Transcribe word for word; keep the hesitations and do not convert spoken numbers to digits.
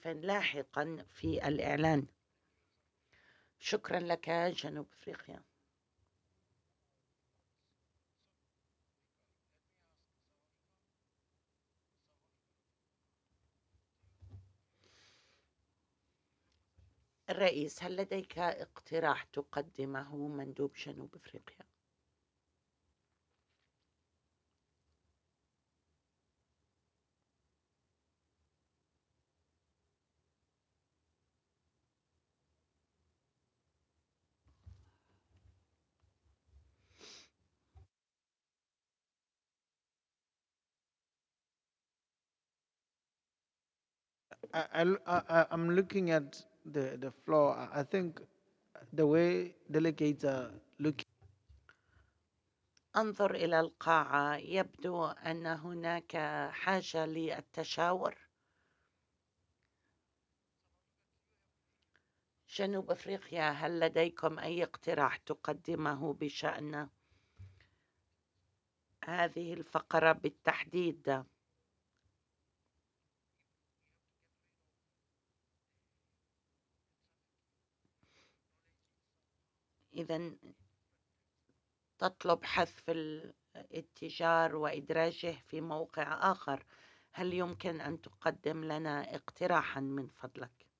موقف لاحقا في الإعلان. شكرا لك جنوب أفريقيا. الرئيس، هل لديك اقتراح تقدمه مندوب جنوب أفريقيا؟ I, I, I, I'm looking at the, the floor. I I think the way delegates are looking. أنظر إلى القاعة، يبدو أن هناك حاجة للتشاور. جنوب أفريقيا، هل لديكم أي اقتراح تقدمه بشأن هذه الفقرة بالتحديد؟ إذن تطلب حذف الاتجار وإدراجه في موقع آخر. هل يمكن أن تقدم لنا اقتراحا من فضلك؟